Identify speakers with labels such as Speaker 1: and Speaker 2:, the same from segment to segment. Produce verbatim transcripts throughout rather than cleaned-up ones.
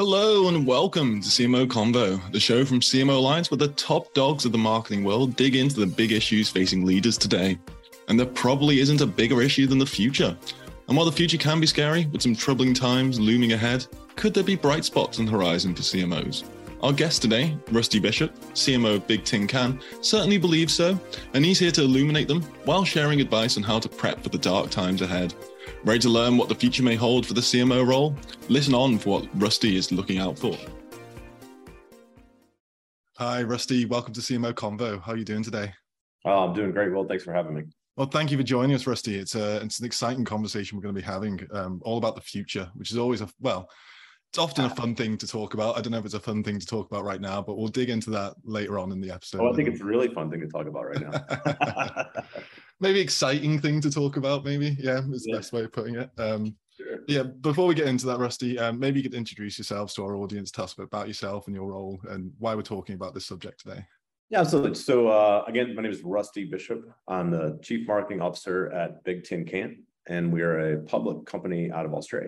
Speaker 1: Hello and welcome to C M O Convo, the show from C M O Alliance where the top dogs of the marketing world dig into the big issues facing leaders today. And there probably isn't a bigger issue than the future. And while the future can be scary, with some troubling times looming ahead, could there be bright spots on the horizon for C M Os? Our guest today, Rusty Bishop, C M O of Big Tin Can, certainly believes so, and he's here to illuminate them while sharing advice on how to prep for the dark times ahead. Ready to learn what the future may hold for the C M O role? Listen on for what Rusty is looking out for. Hi, Rusty. Welcome to C M O Convo. How are you doing today?
Speaker 2: Oh, I'm doing great. Well, thanks for having me.
Speaker 1: Well, thank you for joining us, Rusty. It's, a, it's an exciting conversation we're going to be having, um, all about the future, which is always a, well, it's often a fun thing to talk about. I don't know if it's a fun thing to talk about right now, but we'll dig into that later on in the episode.
Speaker 2: Oh, I think it's a really fun thing to talk about right now.
Speaker 1: Maybe exciting thing to talk about, maybe. Yeah, is the yeah. best way of putting it. Um, sure. Yeah, before we get into that, Rusty, um, maybe you could introduce yourselves to our audience, tell us a bit about yourself and your role and why we're talking about this subject today.
Speaker 2: Yeah, absolutely. So uh, again, my name is Rusty Bishop. I'm the Chief Marketing Officer at Big Tin Can, and we are a public company out of Australia.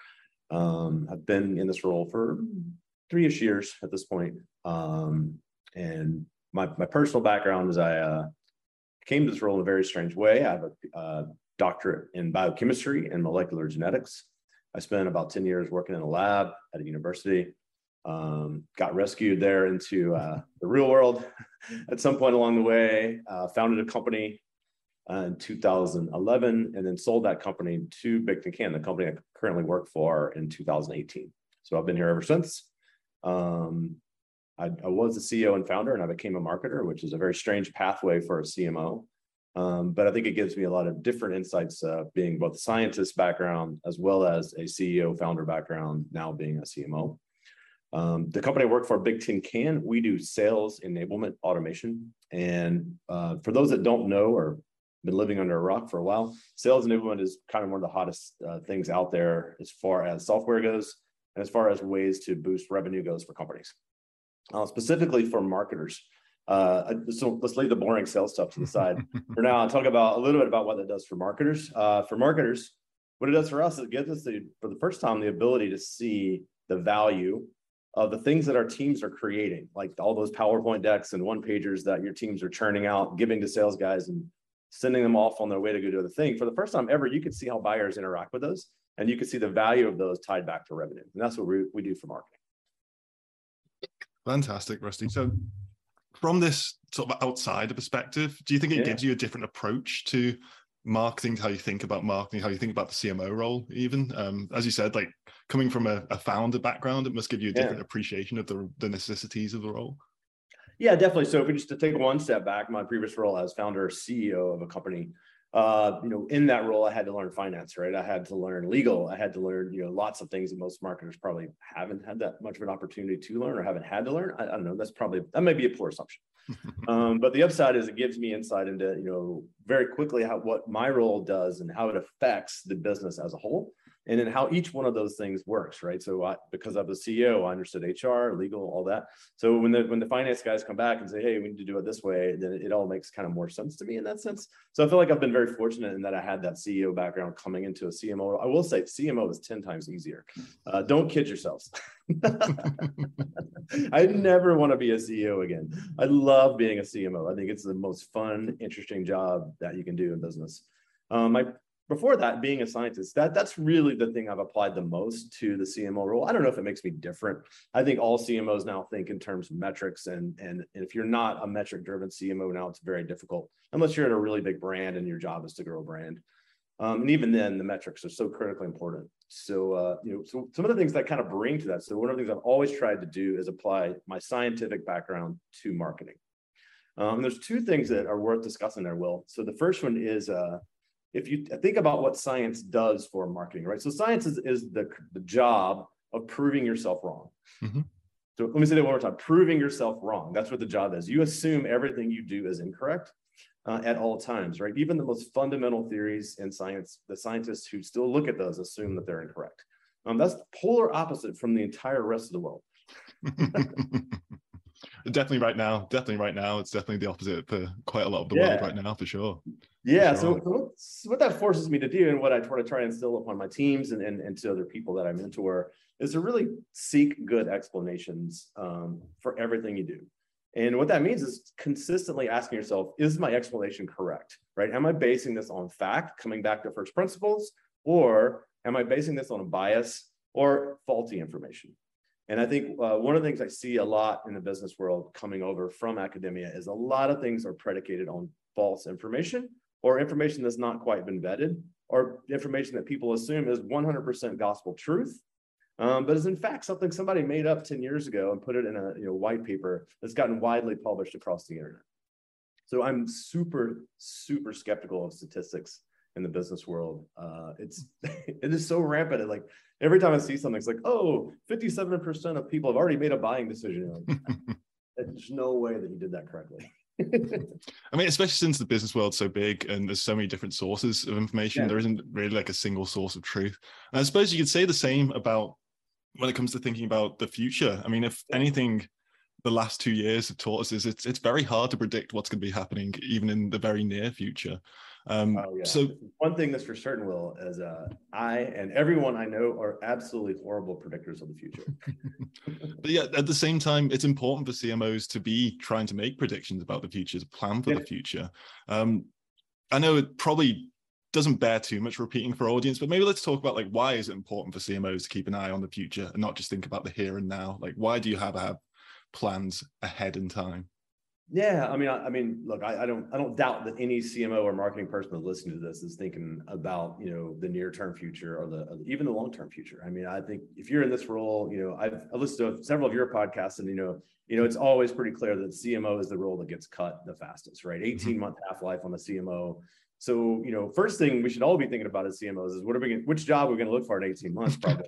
Speaker 2: Um, I've been in this role for three-ish years at this point. Um, and my, my personal background is I uh, came to this role in a very strange way. I have a uh, doctorate in biochemistry and molecular genetics. I spent about ten years working in a lab at a university. Um, got rescued there into uh, the real world at some point along the way, uh, founded a company uh, in two thousand eleven, and then sold that company to Big Tin Can, the company I currently work for, in two thousand eighteen. So I've been here ever since. Um, I, I was the C E O and founder, and I became a marketer, which is a very strange pathway for a C M O. Um, but I think it gives me a lot of different insights, uh, being both a scientist background as well as a C E O founder background, now being a C M O. Um, the company I work for, Big Tin Can, we do sales enablement automation. And uh, for those that don't know or been living under a rock for a while, sales enablement is kind of one of the hottest uh, things out there as far as software goes and as far as ways to boost revenue goes for companies, uh, specifically for marketers. Uh, so let's leave the boring sales stuff to the side for now. I'll talk about a little bit about what that does for marketers. Uh, for marketers, what it does for us, it gives us the, for the first time the ability to see the value of the things that our teams are creating, like all those PowerPoint decks and one-pagers that your teams are churning out, giving to sales guys and sending them off on their way to go do the thing. For the first time ever, you could see how buyers interact with those, and you could see the value of those tied back to revenue. And that's what we, we do for marketing.
Speaker 1: Fantastic, Rusty. So from this sort of outsider perspective, do you think it yeah. gives you a different approach to marketing, how you think about marketing, how you think about the C M O role even? Um, as you said, like coming from a, a founder background, it must give you a different yeah. appreciation of the, the necessities of the role.
Speaker 2: Yeah, definitely. So if we just to take one step back, my previous role as founder, C E O of a company, uh, you know, in that role, I had to learn finance, right? I had to learn legal. I had to learn, you know, lots of things that most marketers probably haven't had that much of an opportunity to learn or haven't had to learn. I, I don't know. That's probably, that may be a poor assumption. um, but the upside is it gives me insight into, you know, very quickly how what my role does and how it affects the business as a whole. And then how each one of those things works, right? So I, because I'm the C E O, I understood H R, legal, all that. So when the when the finance guys come back and say, hey, we need to do it this way, then it, it all makes kind of more sense to me in that sense. So I feel like I've been very fortunate in that I had that C E O background coming into a C M O. I will say C M O is ten times easier. Uh, don't kid yourselves. I never want to be a C E O again. I love being a C M O. I think it's the most fun, interesting job that you can do in business. Um, my Before that, being a scientist, that, that's really the thing I've applied the most to the C M O role. I don't know if it makes me different. I think all C M Os now think in terms of metrics. And, and, and if you're not a metric-driven C M O now, it's very difficult, unless you're at a really big brand and your job is to grow a brand. Um, and even then, the metrics are so critically important. So, uh, you know, so some of the things that kind of bring to that. So one of the things I've always tried to do is apply my scientific background to marketing. Um, there's two things that are worth discussing there, Will. So the first one is, uh, if you think about what science does for marketing, right? So science is, is the, the job of proving yourself wrong. Mm-hmm. So let me say that one more time, proving yourself wrong. That's what the job is. You assume everything you do is incorrect uh, at all times, right? Even the most fundamental theories in science, the scientists who still look at those assume that they're incorrect. Um, that's polar opposite from the entire rest of the world.
Speaker 1: Definitely right now, definitely right now, it's definitely the opposite for quite a lot of the
Speaker 2: yeah.
Speaker 1: world right now, for sure.
Speaker 2: Yeah.
Speaker 1: Sure.
Speaker 2: So, so what's, what that forces me to do, and what I try to try and instill upon my teams and, and, and to other people that I mentor, is to really seek good explanations um, for everything you do. And what that means is consistently asking yourself, is my explanation correct, right? Am I basing this on fact, coming back to first principles, or am I basing this on a bias or faulty information? And I think uh, one of the things I see a lot in the business world coming over from academia is a lot of things are predicated on false information, or information that's not quite been vetted, or information that people assume is one hundred percent gospel truth, um, but is in fact something somebody made up ten years ago and put it in a you know, white paper that's gotten widely published across the internet. So I'm super, super skeptical of statistics in the business world. Uh, it's it is so rampant. Like every time I see something, it's like, oh, fifty-seven percent of people have already made a buying decision. Like, there's no way that you did that correctly.
Speaker 1: I mean, especially since the business world's so big and there's so many different sources of information, yeah. There isn't really like a single source of truth. And I suppose you could say the same about when it comes to thinking about the future. I mean, if yeah. anything, the last two years have taught us is it's it's very hard to predict what's going to be happening even in the very near future. Um,
Speaker 2: oh, yeah.
Speaker 1: So
Speaker 2: one thing that's for certain, Will, is uh, I and everyone I know are absolutely horrible predictors of the future.
Speaker 1: But yeah, at the same time, it's important for C M Os to be trying to make predictions about the future, to plan for yeah. the future. Um, I know it probably doesn't bear too much repeating for our audience, but maybe let's talk about like why is it important for C M Os to keep an eye on the future and not just think about the here and now? Like, why do you have to have plans ahead in time?
Speaker 2: Yeah, I mean, I, I mean, look, I, I don't, I don't doubt that any C M O or marketing person that's listening to this is thinking about, you know, the near-term future or the or even the long-term future. I mean, I think if you're in this role, you know, I've, I've listened to several of your podcasts, and you know, you know, it's always pretty clear that C M O is the role that gets cut the fastest, right? eighteen month half-life on the C M O. So, you know, first thing we should all be thinking about as C M Os is what are we going, which job are we going to look for in eighteen months, probably.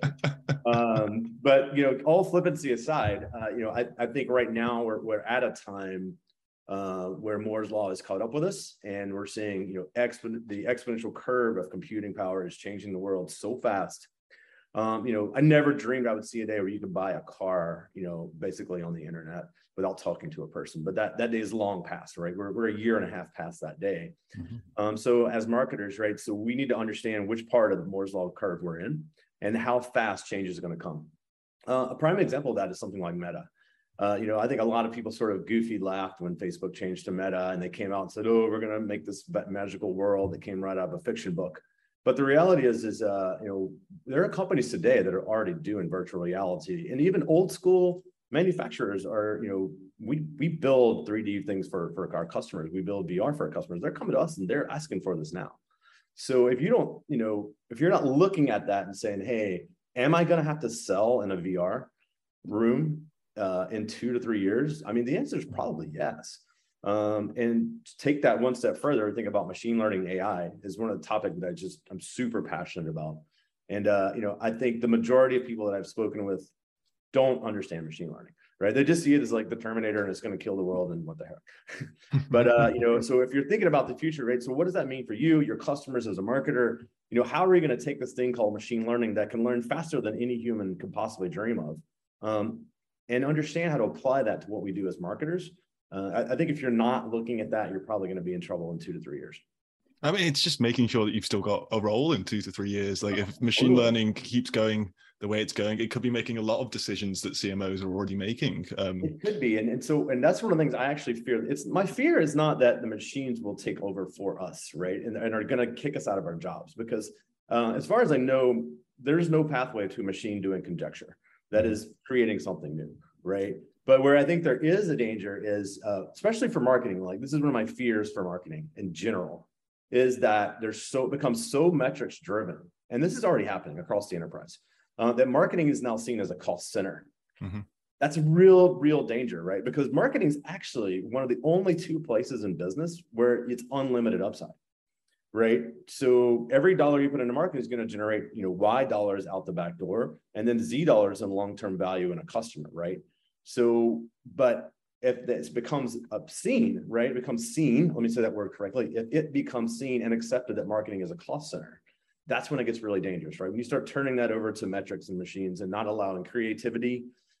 Speaker 2: um, but you know, all flippancy aside, uh, you know, I, I think right now we're we're at a time. Uh, where Moore's law has caught up with us, and we're seeing, you know, expon- the exponential curve of computing power is changing the world so fast. Um, you know, I never dreamed I would see a day where you could buy a car, you know, basically on the internet without talking to a person. But that that day is long past, right? We're we're a year and a half past that day. Mm-hmm. Um, so as marketers, right, so we need to understand which part of the Moore's law curve we're in and how fast changes are going to come. Uh, a prime example of that is something like Meta. Uh, you know, I think a lot of people sort of goofy laughed when Facebook changed to Meta and they came out and said, oh, we're going to make this magical world that came right out of a fiction book. But the reality is, is uh, you know, there are companies today that are already doing virtual reality, and even old school manufacturers are, you know, we we build three D things for, for our customers. We build V R for our customers. They're coming to us and they're asking for this now. So if you don't, you know, if you're not looking at that and saying, hey, am I going to have to sell in a V R room Uh, in two to three years? I mean, the answer is probably yes. Um, and to take that one step further, I think about machine learning A I is one of the topics that I just, I'm super passionate about. And, uh, you know, I think the majority of people that I've spoken with don't understand machine learning, right? They just see it as like the Terminator and it's going to kill the world and what the heck. But, uh, you know, so if you're thinking about the future, right? So what does that mean for you, your customers as a marketer? You know, how are we going to take this thing called machine learning that can learn faster than any human could possibly dream of? Um, and understand how to apply that to what we do as marketers. Uh, I, I think if you're not looking at that, you're probably going to be in trouble in two to three years.
Speaker 1: I mean, it's just making sure that you've still got a role in two to three years. Like if machine learning keeps going the way it's going, it could be making a lot of decisions that C M Os are already making. Um,
Speaker 2: it could be. And, and so, and that's one of the things I actually fear. It's my fear is not that the machines will take over for us, right? And, and are going to kick us out of our jobs, because uh, as far as I know, there's no pathway to a machine doing conjecture that is creating something new, right? But where I think there is a danger is, uh, especially for marketing, like this is one of my fears for marketing in general, is that there's so it becomes so metrics driven, and this is already happening across the enterprise, uh, that marketing is now seen as a cost center. Mm-hmm. That's a real, real danger, right? Because marketing is actually one of the only two places in business where it's unlimited upside, right? So every dollar you put into marketing is going to generate, you know, Y dollars out the back door, and then Z dollars in long-term value in a customer, right? So, but if this becomes obscene, right, it becomes seen, let me say that word correctly, if it becomes seen and accepted that marketing is a cost center, that's when it gets really dangerous, right? When you start turning that over to metrics and machines and not allowing creativity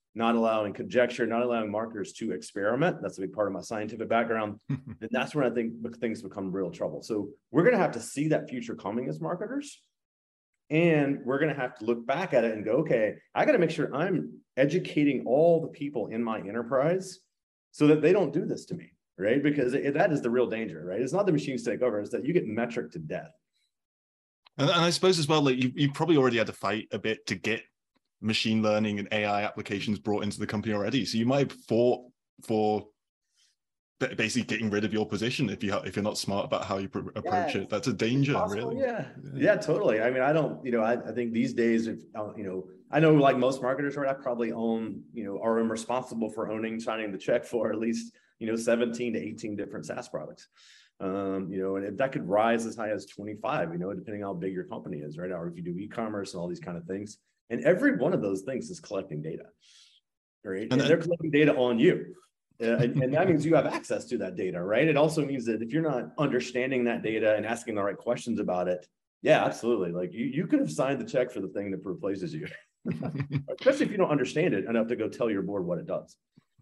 Speaker 2: not allowing conjecture, not allowing marketers to experiment. That's a big part of my scientific background. And that's when I think things become real trouble. So we're going to have to see that future coming as marketers. And we're going to have to look back at it and go, okay, I got to make sure I'm educating all the people in my enterprise so that they don't do this to me, right? Because it, that is the real danger, right? It's not the machines take over, it's that you get metric to death.
Speaker 1: And, and I suppose as well, like you, you probably already had to fight a bit to get machine learning and A I applications brought into the company already. So you might have fought for basically getting rid of your position if you if you're not smart about how you approach yeah, it. That's a danger, really.
Speaker 2: Yeah. yeah, yeah, totally. I mean, I don't, you know, I, I think these days, if uh, you know, I know like most marketers, right, I probably own, you know, or am responsible for owning, signing the check for at least, you know, seventeen to eighteen different SaaS products. Um, you know, and if that could rise as high as twenty-five, you know, depending on how big your company is, right? Or if you do e-commerce and all these kind of things. And every one of those things is collecting data, right? And, and they're collecting data on you. Uh, and, and that means you have access to that data, right? It also means that if you're not understanding that data and asking the right questions about it, yeah, absolutely. Like you, you could have signed the check for the thing that replaces you, especially if you don't understand it enough to go tell your board what it does.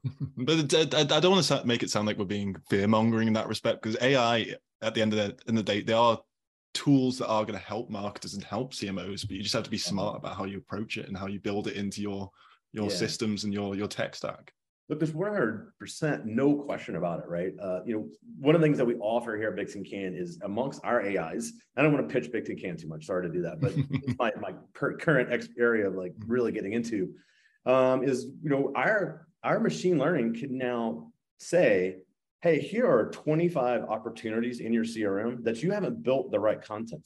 Speaker 1: But I, I don't want to make it sound like we're being fear mongering in that respect, because A I, at the end of the, in the day, they are tools that are going to help marketers and help C M Os, but you just have to be smart about how you approach it and how you build it into your your yeah. systems and your your tech stack.
Speaker 2: Look, there's one hundred percent no question about it, right? Uh, you know, one of the things that we offer here at Big Tin Can is amongst our A Is. I don't want to pitch Big Tin Can too much. Sorry to do that, but it's my my current ex area of like really getting into um, is you know our our machine learning can now say, hey, here are twenty-five opportunities in your C R M that you haven't built the right content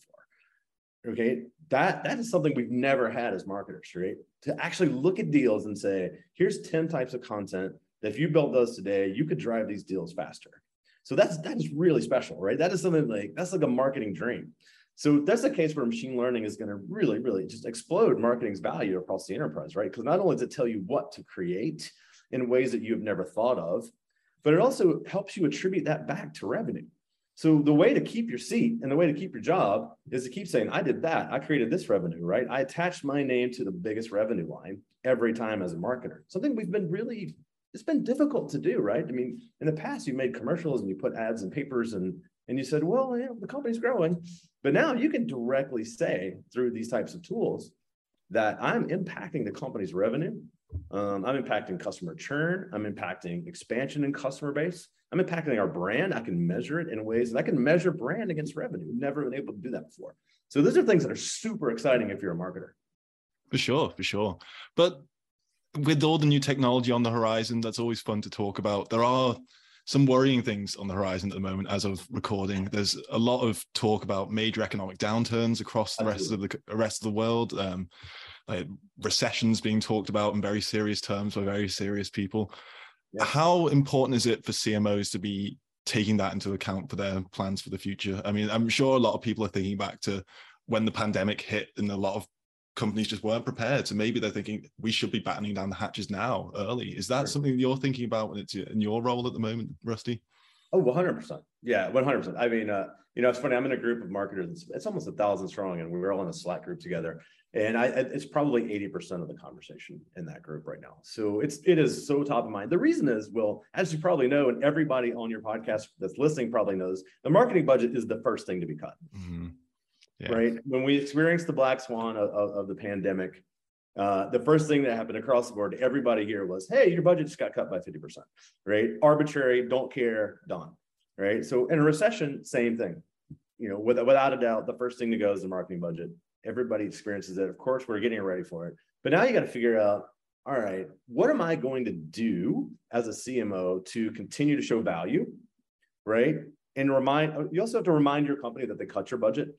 Speaker 2: for. Okay, that, that is something we've never had as marketers, right? To actually look at deals and say, here's ten types of content that if you built those today, you could drive these deals faster. So that's that is really special, right? That is something like, that's like a marketing dream. So that's a case where machine learning is going to really, really just explode marketing's value across the enterprise, right? Because not only does it tell you what to create in ways that you have never thought of, but it also helps you attribute that back to revenue. So the way to keep your seat and the way to keep your job is to keep saying, I did that. I created this revenue, right? I attached my name to the biggest revenue line every time as a marketer. Something we've been really, it's been difficult to do, right? I mean, in the past, you made commercials and you put ads in papers and, and you said, well, you know, the company's growing. But now you can directly say through these types of tools that I'm impacting the company's revenue. Um, I'm impacting customer churn. I'm impacting expansion in customer base. I'm impacting our brand. I can measure it in ways, and I can measure brand against revenue. Never been able to do that before. So those are things that are super exciting if you're a marketer.
Speaker 1: For sure, for sure. But with all the new technology on the horizon, that's always fun to talk about. There are some worrying things on the horizon at the moment as of recording. There's a lot of talk about major economic downturns across the rest of the rest of the world. Um, like recessions being talked about in very serious terms by very serious people. Yeah. How important is it for C M Os to be taking that into account for their plans for the future? I mean, I'm sure a lot of people are thinking back to when the pandemic hit and a lot of companies just weren't prepared. So maybe they're thinking we should be battening down the hatches now early. Is that sure. something you're thinking about when it's in your role at the moment, Rusty?
Speaker 2: Oh, one hundred percent. Yeah, one hundred percent. I mean, uh, you know, it's funny. I'm in a group of marketers. It's, it's almost a thousand strong, and we were all in a Slack group together. And I, it's probably eighty percent of the conversation in that group right now. So it's, it is so top of mind. The reason is, Will, as you probably know, and everybody on your podcast that's listening probably knows, the marketing budget is the first thing to be cut. Mm-hmm. Yeah. Right. When we experienced the black swan of, of, of the pandemic, uh, the first thing that happened across the board to everybody here was, hey, your budget just got cut by fifty percent, right? Arbitrary, don't care, done. Right. So in a recession, same thing. You know, with, without a doubt, the first thing to go is the marketing budget. Everybody experiences it. Of course, we're getting ready for it. But now you got to figure out, all right, what am I going to do as a C M O to continue to show value, right? And remind, you also have to remind your company that they cut your budget.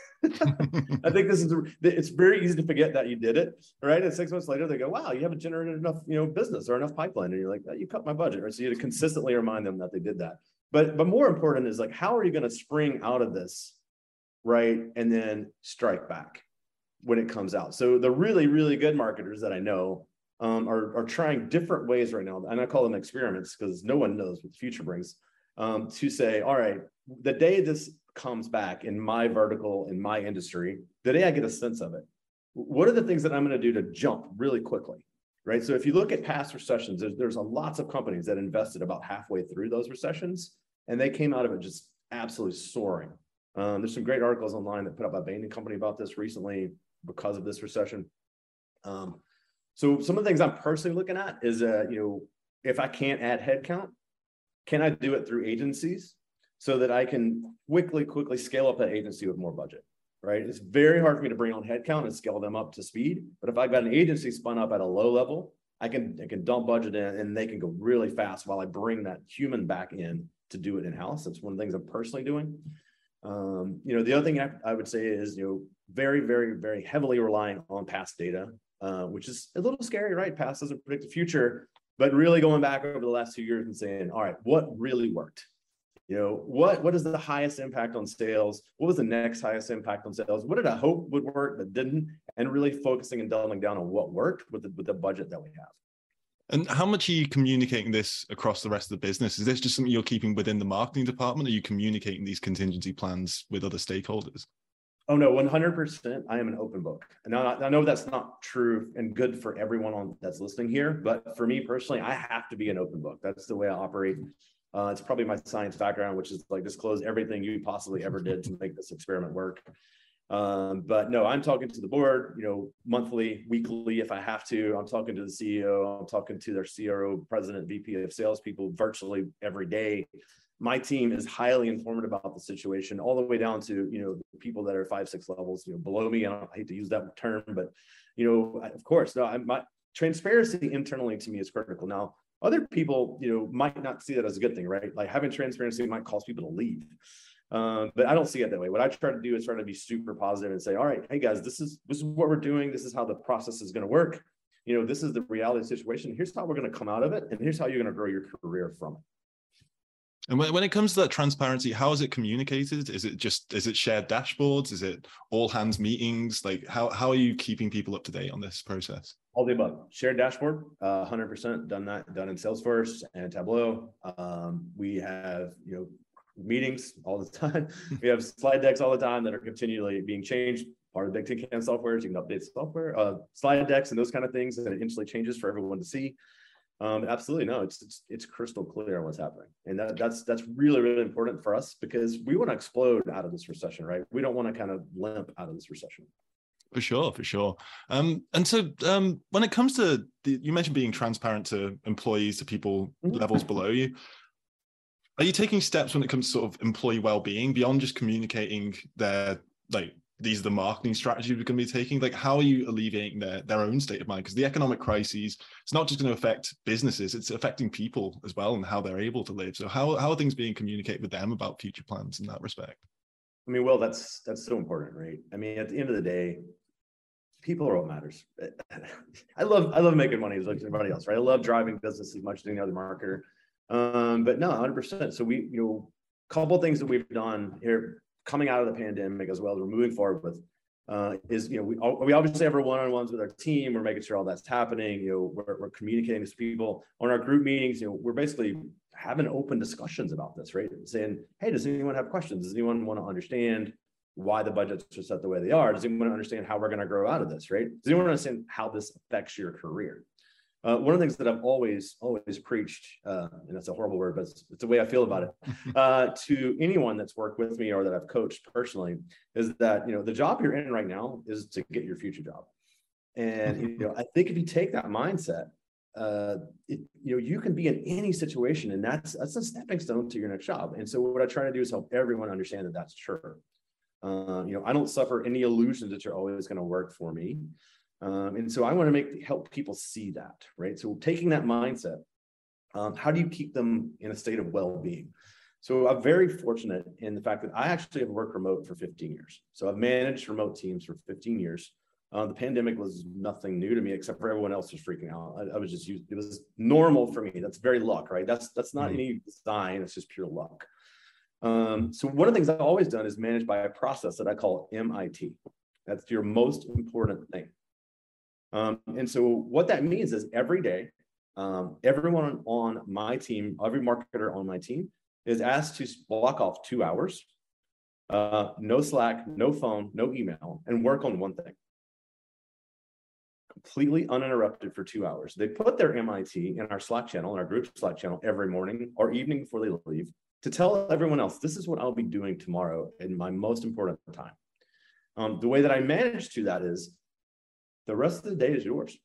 Speaker 2: I think this is, it's very easy to forget that you did it, right? And six months later, they go, wow, you haven't generated enough, you know, business or enough pipeline. And you're like, oh, you cut my budget, right? So you have to consistently remind them that they did that. But, but more important is like, how are you going to spring out of this, right? And then strike back when it comes out. So the really, really good marketers that I know um, are, are trying different ways right now. And I call them experiments because no one knows what the future brings, um, to say, all right, the day this comes back in my vertical, in my industry, the day I get a sense of it, what are the things that I'm going to do to jump really quickly? right? So if you look at past recessions, there's, there's a lots of companies that invested about halfway through those recessions, and they came out of it just absolutely soaring. Um, there's some great articles online that put up by Bain and Company about this recently because of this recession. Um, so some of the things I'm personally looking at is, uh, you know, if I can't add headcount, can I do it through agencies so that I can quickly, quickly scale up that agency with more budget, right? It's very hard for me to bring on headcount and scale them up to speed. But if I've got an agency spun up at a low level, I can, I can dump budget in and they can go really fast while I bring that human back in to do it in-house. That's one of the things I'm personally doing. Um, you know, the other thing I, I would say is, you know, very, very, very heavily relying on past data, uh, which is a little scary, right? Past doesn't predict the future. But really going back over the last two years and saying, all right, what really worked? You know, what, what is the highest impact on sales? What was the next highest impact on sales? What did I hope would work but didn't? And really focusing and doubling down on what worked with the, with the budget that we have.
Speaker 1: And how much are you communicating this across the rest of the business? Is this just something you're keeping within the marketing department? Or are you communicating these contingency plans with other stakeholders?
Speaker 2: Oh, no, one hundred percent. I am an open book. And I, I know that's not true and good for everyone on that's listening here. But for me personally, I have to be an open book. That's the way I operate. Uh, it's probably my science background, which is like disclose everything you possibly ever did to make this experiment work. Um, but no, I'm talking to the board, you know, monthly, weekly, if I have to. I'm talking to the C E O. I'm talking to their C R O, president, V P of salespeople virtually every day. My team is highly informed about the situation, all the way down to, you know, the people that are five, six levels, you know, below me. I, don't, I hate to use that term, but, you know, I, of course, no, I, my transparency internally to me is critical. Now, other people, you know, might not see that as a good thing, right? Like having transparency might cause people to leave. Um, but I don't see it that way. What I try to do is try to be super positive and say, all right, hey guys, this is, this is what we're doing. This is how the process is going to work. You know, this is the reality of the situation. Here's how we're going to come out of it. And here's how you're going to grow your career from it.
Speaker 1: And when, when it comes to that transparency, how is it communicated? Is it just, is it shared dashboards? Is it all hands meetings? Like how, how are you keeping people up to date on this process?
Speaker 2: All the above. Shared dashboard, uh, one hundred percent done that, done in Salesforce and Tableau. Um, we have, you know, meetings all the time. We have slide decks all the time that are continually being changed. Part of Big Tin Can software is you can update software, uh, slide decks and those kind of things, and it instantly changes for everyone to see. Um, absolutely, no, it's, it's it's crystal clear on what's happening, and that that's that's really really important for us because we want to explode out of this recession, right? We don't want to kind of limp out of this recession.
Speaker 1: For sure, for sure. Um, and so um, when it comes to the, you mentioned being transparent to employees, to people mm-hmm. levels below you. Are you taking steps when it comes to sort of employee well-being beyond just communicating their, like, these are the marketing strategies we're going to be taking? Like, how are you alleviating their, their own state of mind? Because the economic crises, it's not just going to affect businesses, it's affecting people as well and how they're able to live. So how, how are things being communicated with them about future plans in that respect?
Speaker 2: I mean, well, that's, that's so important, right? I mean, at the end of the day, people are what matters. I love, I love making money as like everybody else, right? I love driving business as much as any other marketer. Um, but no, one hundred percent. So we, you know, a couple of things that we've done here coming out of the pandemic as well as we're moving forward with uh, is, you know, we, we obviously have our one-on-ones with our team. We're making sure all that's happening. You know, we're, we're communicating to people on our group meetings. You know, we're basically having open discussions about this, right? Saying, hey, does anyone have questions? Does anyone want to understand why the budgets are set the way they are? Does anyone understand how we're going to grow out of this, right? Does anyone understand how this affects your career? Uh, one of the things that I've always, always preached, uh, and that's a horrible word, but it's, it's the way I feel about it, uh, to anyone that's worked with me or that I've coached personally, is that, you know, the job you're in right now is to get your future job. And, you know, I think if you take that mindset, uh, it, you know, you can be in any situation, and that's, that's a stepping stone to your next job. And so what I try to do is help everyone understand that that's true. Uh, you know, I don't suffer any illusions that you're always going to work for me. Um, and so I want to make help people see that, right? So taking that mindset, um, how do you keep them in a state of well-being? So I'm very fortunate in the fact that I actually have worked remote for fifteen years. So I've managed remote teams for fifteen years. Uh, the pandemic was nothing new to me, except for everyone else was freaking out. I, I was just used, it was normal for me. That's very luck, right? That's, that's not mm-hmm. any design, it's just pure luck. Um, so one of the things I've always done is managed by a process that I call M I T. That's your most important thing. Um, and so what that means is every day, um, everyone on my team, every marketer on my team is asked to block off two hours, uh, no Slack, no phone, no email, and work on one thing. completely uninterrupted for two hours. They put their M I T in our Slack channel, in our group Slack channel every morning or evening before they leave to tell everyone else, this is what I'll be doing tomorrow in my most important time. Um, the way that I manage to that is the rest of the day is yours.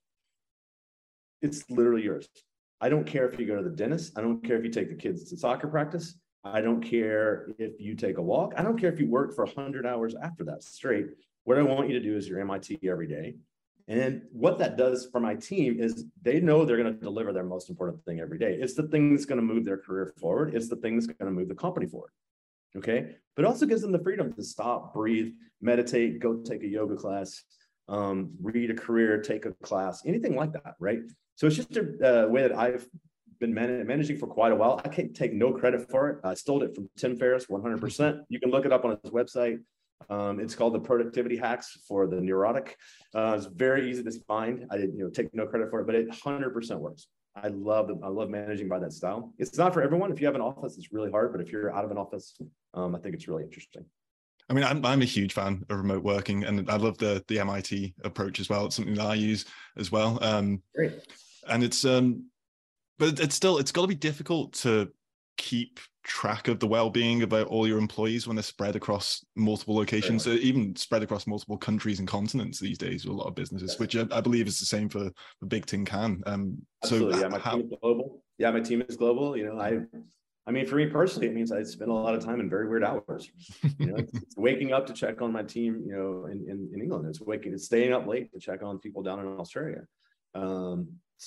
Speaker 2: It's literally yours. I don't care if you go to the dentist. I don't care if you take the kids to soccer practice. I don't care if you take a walk. I don't care if you work for one hundred hours after that straight. What I want you to do is your M I T every day. And what that does for my team is they know they're going to deliver their most important thing every day. It's the thing that's going to move their career forward. It's the thing that's going to move the company forward. Okay. But it also gives them the freedom to stop, breathe, meditate, go take a yoga class, um, read a career, take a class, anything like that. Right. So it's just a uh, way that I've been man- managing for quite a while. I can't take no credit for it. I stole it from Tim Ferriss, one hundred percent. You can look it up on his website. Um, it's called the Productivity Hacks for the Neurotic. Uh, it's very easy to find. I didn't, you know, take no credit for it, but it one hundred percent works. I love, I love managing by that style. It's not for everyone. If you have an office, it's really hard. But if you're out of an office, um, I think it's really interesting.
Speaker 1: I mean, I'm I'm a huge fan of remote working, and I love the the M I T approach as well. It's something that I use as well. Um,
Speaker 2: Great.
Speaker 1: And it's um, but it's still it's got to be difficult to keep track of the well-being about all your employees when they're spread across multiple locations, so even spread across multiple countries and continents these days with a lot of businesses, yes. which I, I believe is the same for, for Big Tin Can. Um,
Speaker 2: Absolutely,
Speaker 1: so
Speaker 2: yeah, my
Speaker 1: how...
Speaker 2: team is global. Yeah, my team is global. You know, I, I mean, for me personally, it means I spend a lot of time in very weird hours. You know, it's, it's waking up to check on my team. You know, in, in, in England, it's waking, it's staying up late to check on people down in Australia. Um,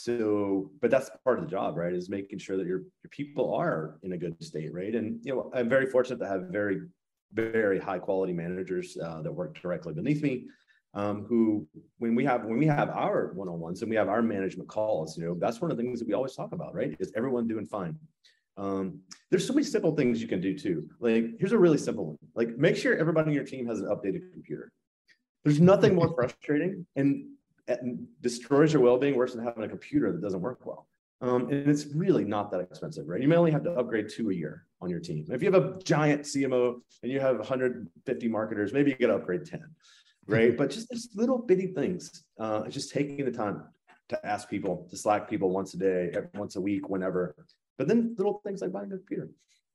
Speaker 2: So, but that's part of the job, right? Is making sure that your, your people are in a good state, right? And, you know, I'm very fortunate to have very, very high quality managers uh, that work directly beneath me, um, who, when we have, when we have our one-on-ones and we have our management calls, you know, that's one of the things that we always talk about, right? Is everyone doing fine? Um, there's so many simple things you can do too. Like, here's a really simple one. Like, make sure everybody on your team has an updated computer. There's nothing more frustrating and and destroys your well-being worse than having a computer that doesn't work well. Um, and it's really not that expensive, right? You may only have to upgrade two a year on your team. If you have a giant C M O and you have one hundred fifty marketers, maybe you get to upgrade ten, right? But just these little bitty things, uh, just taking the time to ask people, to Slack people once a day, once a week, whenever. But then little things like buying a computer.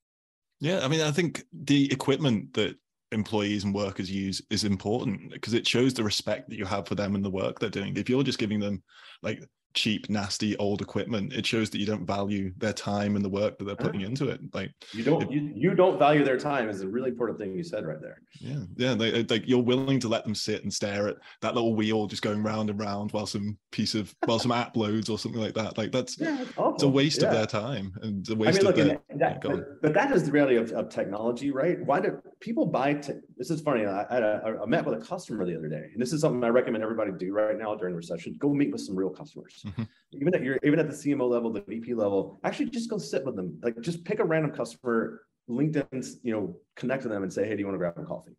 Speaker 1: Yeah, I mean, I think the equipment that employees and workers use is important because it shows the respect that you have for them and the work they're doing. If you're just giving them like cheap, nasty, old equipment, it shows that you don't value their time and the work that they're putting into it. Like
Speaker 2: you don't, if, you, you don't value their time is a really important thing you said right there.
Speaker 1: Yeah, yeah. They, like you're willing to let them sit and stare at that little wheel just going round and round while some piece of, while some app loads or something like that. Like that's,
Speaker 2: yeah, that's
Speaker 1: it's a waste
Speaker 2: yeah.
Speaker 1: of their time and a waste
Speaker 2: I mean, look,
Speaker 1: of their.
Speaker 2: That,
Speaker 1: yeah,
Speaker 2: but, but that is the reality of, of technology, right? Why do people buy? Te- this is funny. I, I, I met with a customer the other day, and this is something I recommend everybody do right now during the recession. Go meet with some real customers, mm-hmm. even at your even at the C M O level, the V P level. Actually, just go sit with them. Like, just pick a random customer, LinkedIn, you know, connect to them and say, hey, do you want to grab a coffee?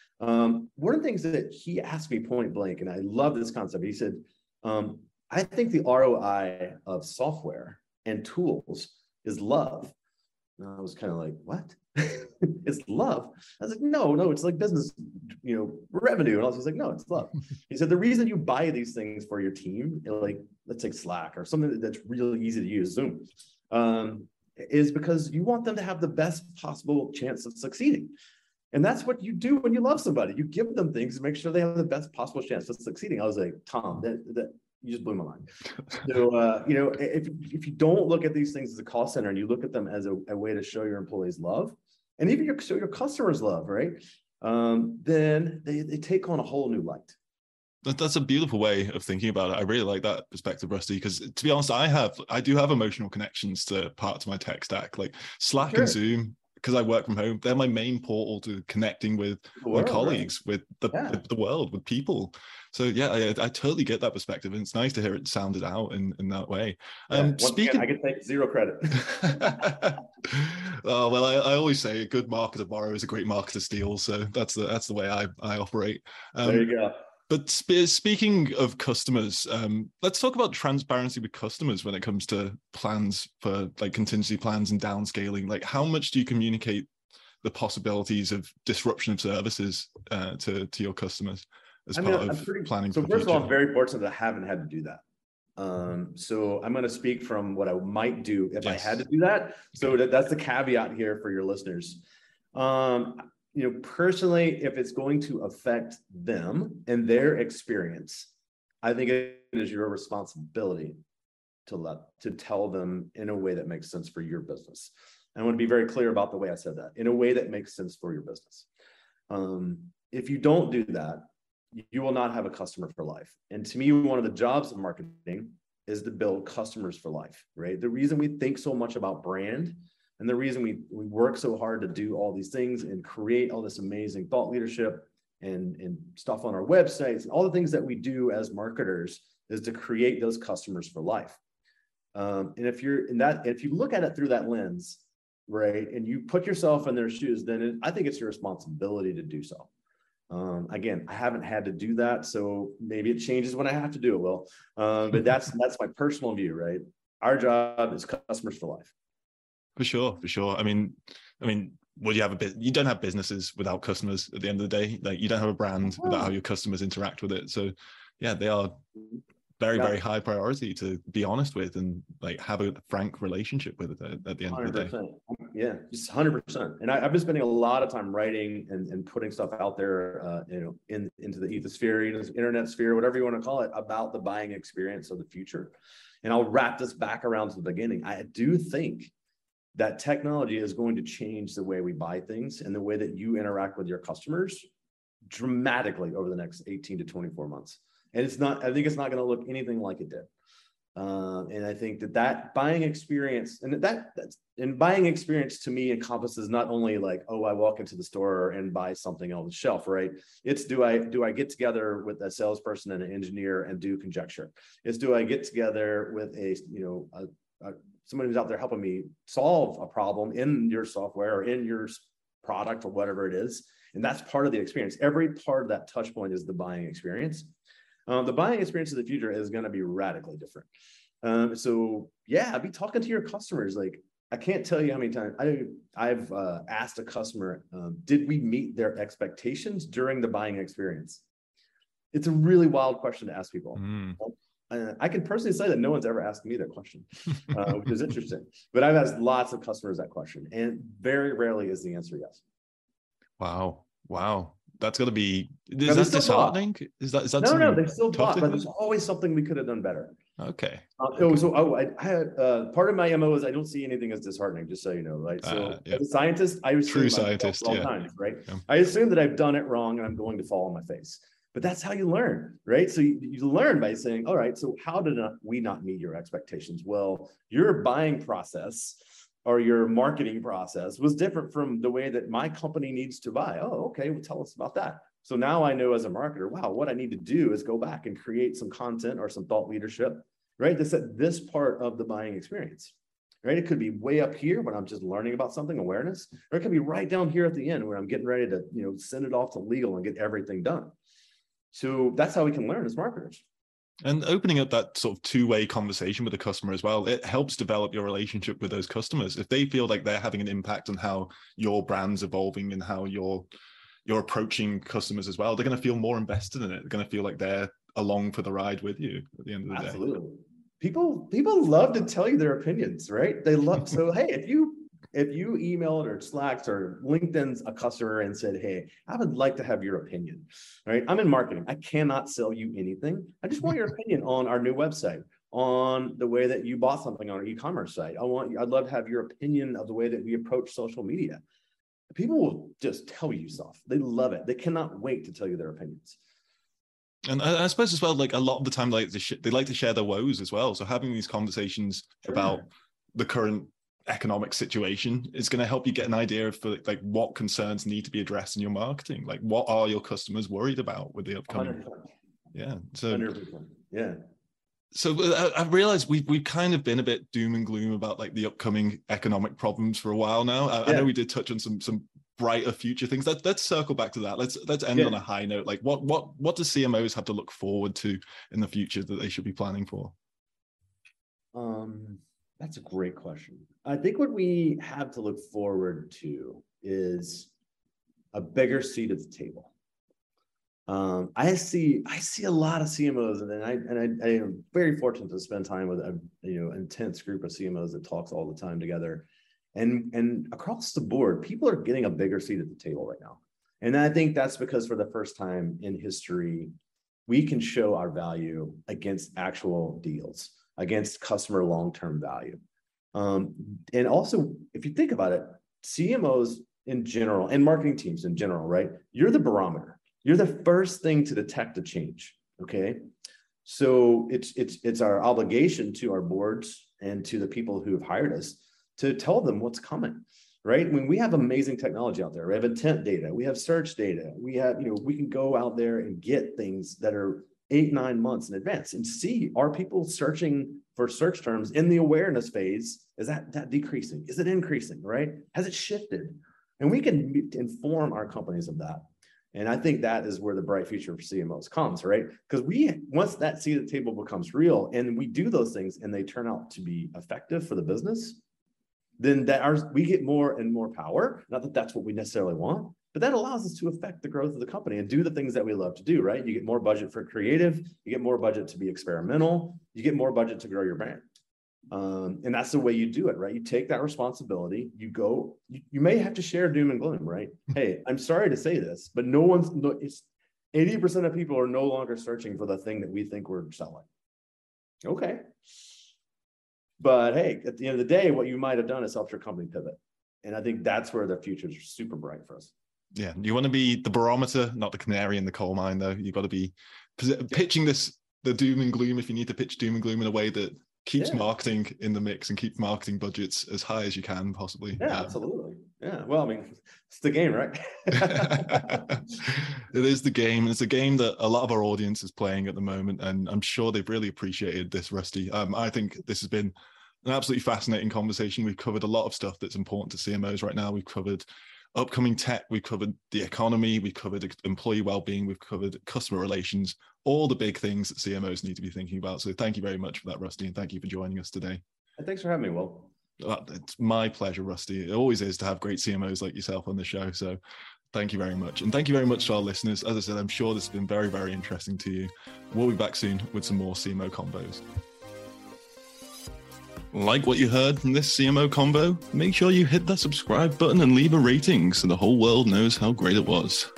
Speaker 2: Um, one of the things that he asked me point blank, and I love this concept. He said, um, I think the R O I of software and tools is love. And I was kind of like, what? It's love? I was like, no, no, it's like business, you know, revenue. And I was like, no, it's love. He said, the reason you buy these things for your team, like, let's take Slack or something that's really easy to use, Zoom, um, is because you want them to have the best possible chance of succeeding. And that's what you do when you love somebody. You give them things to make sure they have the best possible chance of succeeding. I was like, Tom, that, that you just blew my mind. So, uh, you know, if, if you don't look at these things as a cost center and you look at them as a, a way to show your employees love, and even your, show your customers love, right? Um, then they, they take on a whole new light.
Speaker 1: That's a beautiful way of thinking about it. I really like that perspective, Rusty, because to be honest, I have, I do have emotional connections to parts of my tech stack, like Slack sure. and Zoom, because I work from home. They're my main portal to connecting with world, my colleagues, right? with the, yeah. with the world, with people. So yeah, I, I totally get that perspective, and it's nice to hear it sounded out in, in that way.
Speaker 2: Yeah, um, speaking, again, I can take zero credit.
Speaker 1: Oh well, I, I always say a good marketer borrows, a great marketer steals. So that's the that's the way I I operate. Um,
Speaker 2: there you go.
Speaker 1: But sp- speaking of customers, um, let's talk about transparency with customers when it comes to plans for like contingency plans and downscaling. Like, how much do you communicate the possibilities of disruption of services uh, to to your customers? as
Speaker 2: I mean,
Speaker 1: part
Speaker 2: I'm
Speaker 1: of
Speaker 2: pretty,
Speaker 1: planning
Speaker 2: so
Speaker 1: for the
Speaker 2: first of all,
Speaker 1: future?
Speaker 2: I'm very fortunate that I haven't had to do that. Um, so I'm going to speak from what I might do if I had to
Speaker 1: Yes.
Speaker 2: do that. So
Speaker 1: Okay.
Speaker 2: that, that's the caveat here for your listeners. Um, you know, personally, if it's going to affect them and their experience, I think it is your responsibility to let, to tell them in a way that makes sense for your business. I want to be very clear about the way I said that, in a way that makes sense for your business. Um, if you don't do that, you will not have a customer for life. And to me, one of the jobs of marketing is to build customers for life, right? The reason we think so much about brand and the reason we, we work so hard to do all these things and create all this amazing thought leadership and, and stuff on our websites and all the things that we do as marketers is to create those customers for life. Um, and if you're in that, if you look at it through that lens, right, and you put yourself in their shoes, then it, I think it's your responsibility to do so. Um, again, I haven't had to do that, so maybe it changes when I have to do it. Well, um, but that's that's my personal view, right? Our job is customers for life.
Speaker 1: For sure, for sure. I mean, I mean, would you have a bit? You don't have businesses without customers. At the end of the day, like you don't have a brand without how your customers interact with it. So, yeah, they are very,
Speaker 2: Yeah.
Speaker 1: very high priority to be honest with and like have a frank relationship with it at, at the end
Speaker 2: one hundred percent.
Speaker 1: of the day.
Speaker 2: Yeah, just one hundred percent. And I, I've been spending a lot of time writing and, and putting stuff out there, uh, you know, in into the ethosphere, you know, internet sphere, whatever you want to call it, about the buying experience of the future. And I'll wrap this back around to the beginning. I do think that technology is going to change the way we buy things and the way that you interact with your customers dramatically over the next eighteen to twenty-four months. And it's not, I think it's not going to look anything like it did. Uh, and I think that that buying experience and that that's and buying experience to me encompasses not only like, oh, I walk into the store and buy something on the shelf, right? It's do I do I get together with a salesperson and an engineer and do conjecture? It's do I get together with a you know a, a, someone who's out there helping me solve a problem in your software or in your product or whatever it is, and that's part of the experience. Every part of that touch point is the buying experience. Um, the buying experience of the future is going to be radically different. Um, so yeah, I'd be talking to your customers. Like, I can't tell you how many times I, I've uh, asked a customer, um, did we meet their expectations during the buying experience? It's a really wild question to ask people. Mm. Uh, I can personally say that no one's ever asked me that question, uh, which is interesting. But I've asked lots of customers that question, and very rarely is the answer yes.
Speaker 1: Wow. Wow. That's got to be, is that disheartening? Is that, is that
Speaker 2: no, no, they still bought, but
Speaker 1: hear?
Speaker 2: there's always something we could have done better.
Speaker 1: Okay.
Speaker 2: Uh,
Speaker 1: okay.
Speaker 2: Oh, so oh, I, I had, uh, part of my M O is I don't see anything as disheartening, just so you know, right? So uh, yeah. As a scientist, I assume
Speaker 1: true scientist,
Speaker 2: all
Speaker 1: yeah.
Speaker 2: times, right?
Speaker 1: Yeah.
Speaker 2: I assume that I've done it wrong and I'm going to fall on my face. But that's how you learn, right? So you, you learn by saying, all right, so how did not, we not meet your expectations? Well, your buying process or your marketing process was different from the way that my company needs to buy. Oh, okay, well, tell us about that. So now I know as a marketer, wow, what I need to do is go back and create some content or some thought leadership, right? That's at this part of the buying experience, right? It could be way up here when I'm just learning about something, awareness, or it could be right down here at the end when I'm getting ready to, you know, send it off to legal and get everything done. So that's how we can learn as marketers.
Speaker 1: And opening up that sort of two-way conversation with the customer as well, it helps develop your relationship with those customers. If they feel like they're having an impact on how your brand's evolving and how you're you're approaching customers as well, they're going to feel more invested in it. They're going to feel like they're along for the ride with you at the end of the
Speaker 2: Absolutely. day.
Speaker 1: Absolutely.
Speaker 2: People people love to tell you their opinions, right? They love, so hey, if you if you emailed or Slacked or LinkedIn's a customer and said, hey, I would like to have your opinion, right? I'm in marketing. I cannot sell you anything. I just want your opinion on our new website, on the way that you bought something on our e-commerce site. I want, I'd love to have your opinion of the way that we approach social media. People will just tell you stuff. They love it. They cannot wait to tell you their opinions.
Speaker 1: And I, I suppose as well, like a lot of the time, like they, sh- they like to share their woes as well. So having these conversations sure. about the current economic situation is going to help you get an idea of like what concerns need to be addressed in your marketing. Like, what are your customers worried about with the upcoming? one hundred percent. Yeah. So. one hundred percent. Yeah. So uh, I've realized we've we've kind of been a bit doom and gloom about like the upcoming economic problems for a while now. I, yeah. I know we did touch on some some brighter future things. Let, let's circle back to that. Let's let's end yeah. on a high note. Like what what what do C M Os have to look forward to in the future that they should be planning for? Um, that's a great question. I think what we have to look forward to is a bigger seat at the table.
Speaker 2: Um, I see, I see a lot of C M Os, and then I and I, I am very fortunate to spend time with a you know intense group of C M Os that talks all the time together, and and across the board, people are getting a bigger seat at the table right now, and I think that's because for the first time in history, we can show our value against actual deals, against customer long-term value, um, and also if you think about it, C M Os in general and marketing teams in general, right? You're the barometer. You're the first thing to detect a change, okay? So it's it's it's our obligation to our boards and to the people who have hired us to tell them what's coming, right? When we have amazing technology out there, we have intent data, we have search data, we have, you know, we can go out there and get things that are eight, nine months in advance and see, are people searching for search terms in the awareness phase? Is that, that decreasing? Is it increasing, right? Has it shifted? And we can inform our companies of that. And I think that is where the bright future for C M Os comes, right? Because we, once that seat at the table becomes real and we do those things and they turn out to be effective for the business, then that ours, we get more and more power. Not that that's what we necessarily want, but that allows us to affect the growth of the company and do the things that we love to do, right? You get more budget for creative, you get more budget to be experimental, you get more budget to grow your brand. Um, and that's the way you do it, right? You take that responsibility, you go, you, you may have to share doom and gloom, right? Hey, I'm sorry to say this, but no one's, no, it's eighty percent of people are no longer searching for the thing that we think we're selling. Okay. But hey, at the end of the day, what you might have done is helped your company pivot. And I think that's where the future is super bright for us.
Speaker 1: Yeah. You want to be the barometer, not the canary in the coal mine, though. You've got to be pitching this, the doom and gloom, if you need to pitch doom and gloom in a way that keeps yeah. marketing in the mix and keeps marketing budgets as high as you can possibly.
Speaker 2: Yeah, um, absolutely. Yeah. Well, I mean, it's the game, right?
Speaker 1: It is the game. It's a game that a lot of our audience is playing at the moment. And I'm sure they've really appreciated this, Rusty. Um, I think this has been an absolutely fascinating conversation. We've covered a lot of stuff that's important to C M Os right now. We've covered upcoming tech, we've covered the economy, we've covered employee well-being, we've covered customer relations, all the big things that C M Os need to be thinking about. So thank you very much for that, Rusty, and thank you for joining us today.
Speaker 2: And thanks for having me, Will.
Speaker 1: Uh, it's my pleasure, Rusty. It always is to have great C M Os like yourself on the show. So thank you very much. And thank you very much to our listeners. As I said, I'm sure this has been very, very interesting to you. We'll be back soon with some more C M O Convos. Like what you heard from this C M O Convo? Make sure you hit that subscribe button and leave a rating so the whole world knows how great it was.